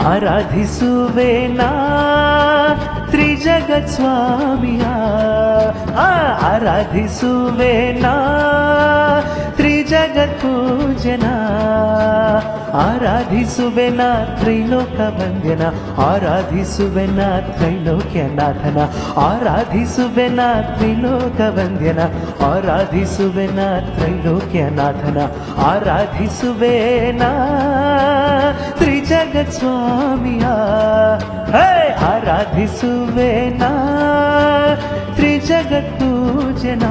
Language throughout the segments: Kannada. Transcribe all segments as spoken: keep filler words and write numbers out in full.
ಆರಾಧಿಸುವೆನಾ ತ್ರಿಜಗತ್ ಸ್ವಾಮಿಯ ಆರಾಧಿಸುವೆನಾ ತ್ರಿಜಗತ್ ಪೂಜನ ಆರಾಧಿಸುವೆನ ತ್ರೈಲೋಕ ವಂದ್ಯನ ಆರಾಧಿಸುವೆನ ತ್ರೈಲೋಕ್ಯನಾಥನ ಆರಾಧಿಸುವೆನ ತ್ರಿಲೋಕ ವಂದ್ಯನ ಆರಾಧಿಸುವೆನ ತ್ರೈಲೋಕ್ಯನಾಥನ ಆರಾಧಿಸುವೆನ ತ್ರಿಜಗತ್ ಸ್ವಾಮಿಯ ಆರಾಧಿಸುವೆನ ತ್ರಿಜಗತ್ ಪೂಜನ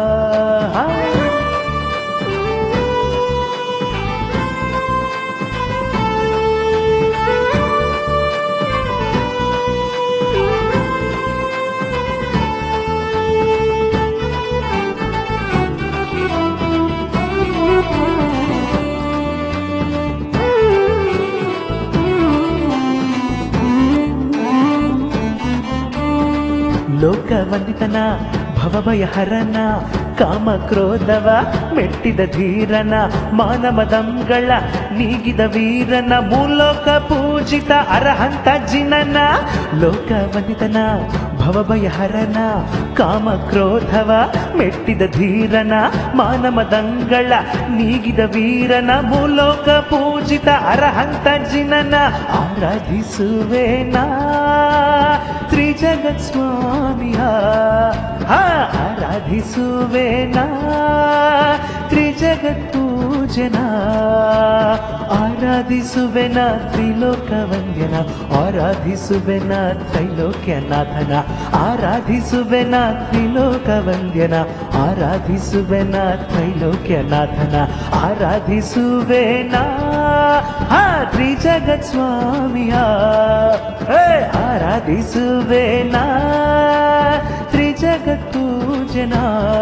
ಲೋಕವಂದಿತನ ಭವಭಯಹರನ ಕಾಮ ಕ್ರೋಧವ ಮೆಟ್ಟಿದ ಧೀರನ ಮಾನಮದಂಗಳ ನೀಗಿದ ವೀರನ ಮೂಲೋಕ ಪೂಜಿತ ಅರಹಂತ ಜಿನನ ಲೋಕವಂದಿತನ ಭವಭಯಹರನ ಕಾಮ ಕ್ರೋಧವ ಮೆಟ್ಟಿದ ಧೀರನ ಮಾನಮದಂಗಳ ನೀಗಿದ ವೀರನ ಮೂಲೋಕ ಪೂಜಿತ ಅರಹಂತ ಜಿನನ ಆರಾಧಿಸುವೆನಾ ತ್ರಿಜಗತ್ ಸ್ವಾಮಿಯ ಆರಾಧಿಸುವೆನಾ ತ್ರಿಜಗತ್ ಪೂಜನ ಆರಾಧಿಸುವೆನ ತ್ರಿಲೋಕ ವಂದ್ಯನ ಆರಾಧಿಸುವೆನ ತ್ರೈಲೋಕ್ಯನಾಥನ ಆರಾಧಿಸುವೆನ ತ್ರಿಲೋಕ ವಂದ್ಯನ ಆರಾಧಿಸುವೆನ ತ್ರೈಲೋಕ್ಯನಾಥನ ಆರಾಧಿಸುವೆನ ತ್ರಿಜಗತ್ ಸ್ವಾಮಿಯ ಆರಾಧಿಸುವೆನ ತ್ರಿಜಗತ್ ಪೂಜನ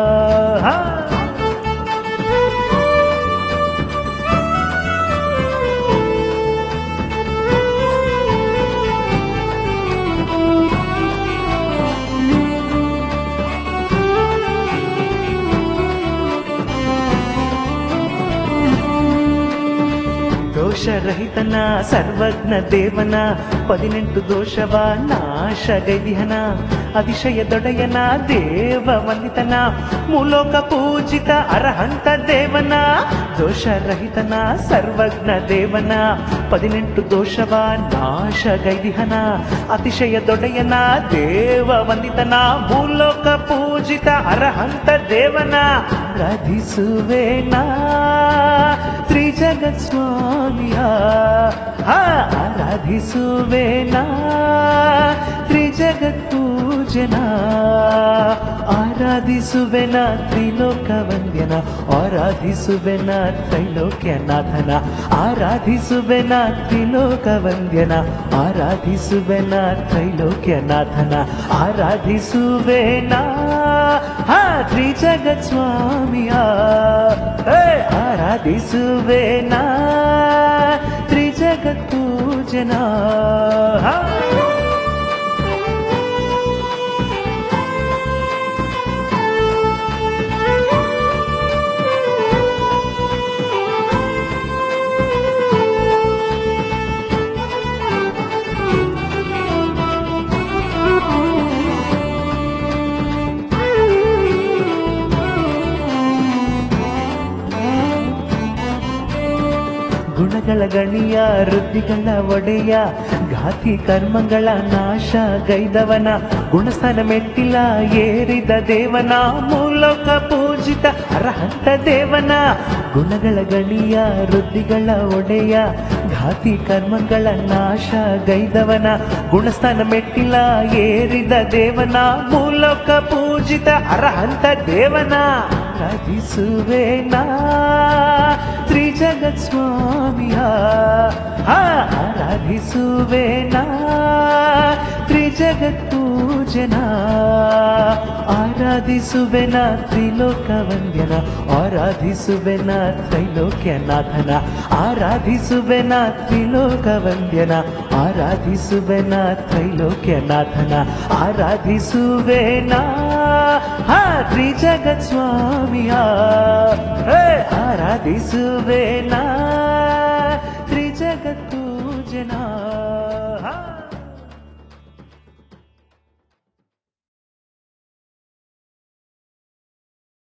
ದೋಷರಹಿತನ ಸರ್ವಜ್ಞ ದೇವನ ಪದಿನೆಂಟು ದೋಷವ ನಾಶಗೈದಿಹನ ಅತಿಶಯ ದೊಡೆಯನ ದೇವ ವಂದಿತನ ಮೂಲೋಕ ಪೂಜಿತ ಅರಹಂತ ದೇವನ ದೋಷರಹಿತನ ಸರ್ವಜ್ಞ ದೇವನ ಪದಿನೆಂಟು ದೋಷವ ನಾಶಗೈದಿಹನ ಅತಿಶಯ ದೊಡೆಯನ ದೇವ ವಂದಿತನ ಮೂಲೋಕ ಪೂಜಿತ ಅರಹಂತ ದೇವನ ಆರಾಧಿಸುವೆನಾ ತ್ರಿಜಗತ್ ಸ್ವಾಮಿಯ ಆರಾಧಿಸುವೆನಾ ತ್ರಿಜಗತ್ ಪೂಜನ ಆರಾಧಿಸುವೆನ ತ್ರಿಲೋಕ ವಂದ್ಯನ ಆರಾಧಿಸುವೆನ ತ್ರೈಲೋಕ್ಯನಾಥನ ಆರಾಧಿಸುವೆನ ತ್ರಿಲೋಕ ವಂದ್ಯನ ಆರಾಧಿಸುವೆನ ತ್ರೈಲೋಕ್ಯನಾಥನ ಆರಾಧಿಸುವೆನ ತ್ರಿಜಗತ್ ಸ್ವಾಮಿಯ ಆರಾಧಿಸುವೆನ ತ್ರಿಜಗತ್ ಪೂಜನ ಗುಣಗಳ ಗಣಿಯ ವೃದ್ಧಿಗಳ ಒಡೆಯ ಘಾತಿ ಕರ್ಮಗಳ ನಾಶ ಗೈದವನ ಗುಣಸ್ಥಾನ ಮೆಟ್ಟಿಲ ಏರಿದ ದೇವನ ಮೂಲೋಕ ಪೂಜಿತ ಅರಹಂತ ದೇವನ ಗುಣಗಳ ಗಣಿಯ ವೃದ್ಧಿಗಳ ಒಡೆಯ ಘಾತಿ ಕರ್ಮಗಳ ನಾಶ ಗೈದವನ ಗುಣಸ್ಥಾನ ಮೆಟ್ಟಿಲ ಏರಿದ ದೇವನ ಮೂಲೋಕ ಪೂಜಿತ ಅರಹಂತ ದೇವನ ಆರಾಧಿಸುವೆನಾ ತ್ರಿಜಗತ್ ಸ್ವಾಮಿಯ ಆರಾಧಿಸುವೆನಾ ತ್ರಿಜಗತ್ ಪೂಜನ ಆರಾಧಿಸುವೆನ ತ್ರಿಲೋಕ ವಂದ್ಯನ ಆರಾಧಿಸುವೆನ ತ್ರೈಲೋಕ್ಯನಾಥನ ಆರಾಧಿಸುವೆನ ತ್ರಿಲೋಕ ವಂದ್ಯನ ಆರಾಧಿಸುವೆನ ತ್ರೈಲೋಕ್ಯನಾಥನ ಆರಾಧಿಸುವೆನ ತ್ರಿಜಗತ್ ಸ್ವಾಮಿಯ ಆರಾಧಿಸುವೆನ